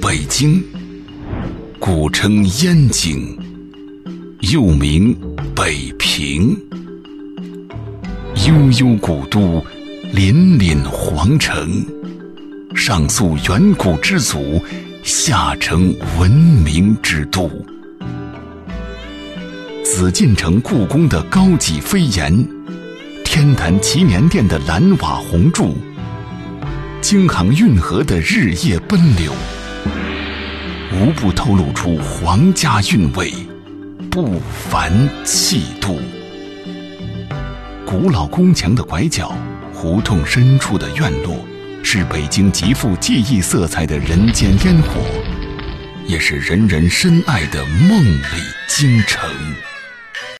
北京，古称燕京，又名北平。悠悠古都，凛凛皇城，上溯远古之祖，下承文明之都。紫禁城故宫的高脊飞檐，天坛祈年殿的蓝瓦红柱，京杭运河的日夜奔流，无不透露出皇家韵味，不凡气度。古老宫墙的拐角，胡同深处的院落，是北京极富记忆色彩的人间烟火，也是人人深爱的梦里京城。